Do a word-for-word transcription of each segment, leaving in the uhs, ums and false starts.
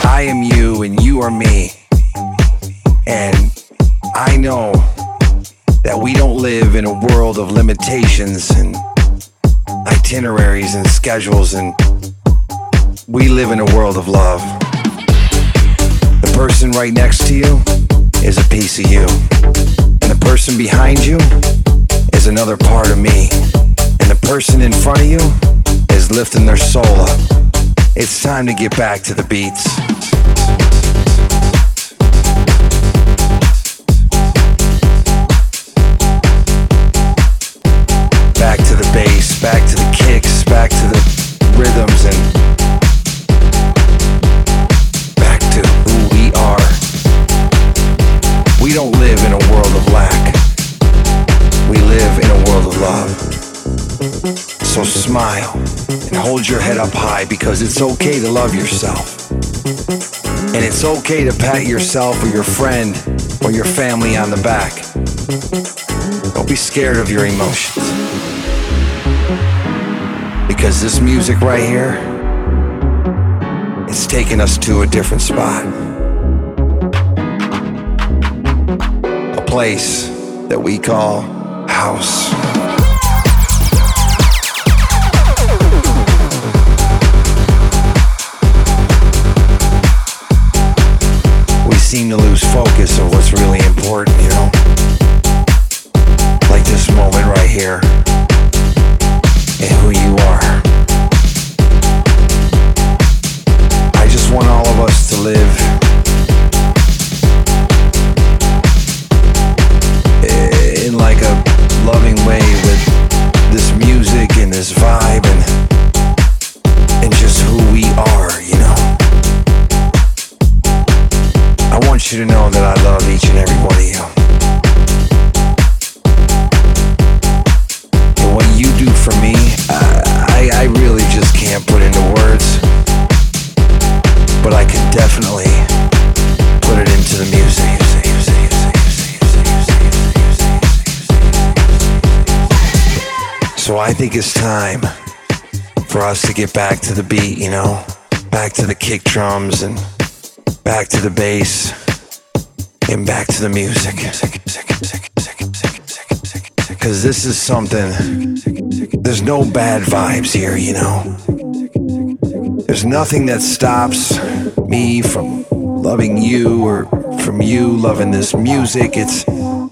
I am you and you are me. And I know that we don't live in a world of limitations and itineraries and schedules, and we live in a world of love. The person right next to you is a piece of you, and the person behind you is another part of me, and the person in front of you is lifting their soul up. It's time to get back to the beats. Back to the bass, back to the kicks, back to the rhythms, and back to who we are. We don't live in a world of lack. We live in a world of love. So smile and hold your head up high, because it's okay to love yourself. And it's okay to pat yourself or your friend or your family on the back. Don't be scared of your emotions, because this music right here, it's taking us to a different spot. A place that we call house. We seem to lose focus of what's really important, you know? Like this moment right here. And who you are. I just want all of us to live in like a loving way with this music and this vibe and and just who we are, you know. I want you to know that I love each and every one of you. What you do for me, I, I, I really just can't put into words, but I can definitely put it into the music. So I think it's time for us to get back to the beat, you know, back to the kick drums and back to the bass and back to the music. Because this is something, there's no bad vibes here, you know. There's nothing that stops me from loving you or from you loving this music. It's,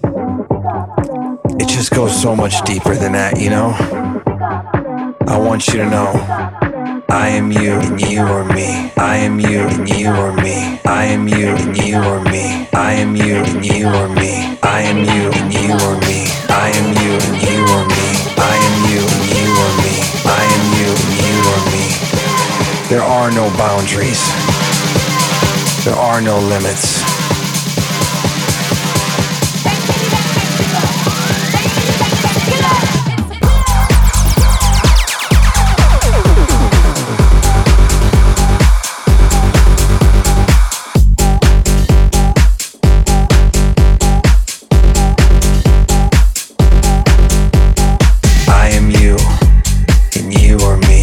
it just goes so much deeper than that, you know. I want you to know, I am you and you are me. I am you and you are me. I am you and you are me. I am you and you are me. I am you and you are me. I am you and you are me. I am you and you are me. I am you and you are me. There are no boundaries. There are no limits.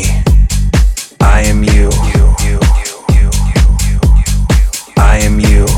I am you.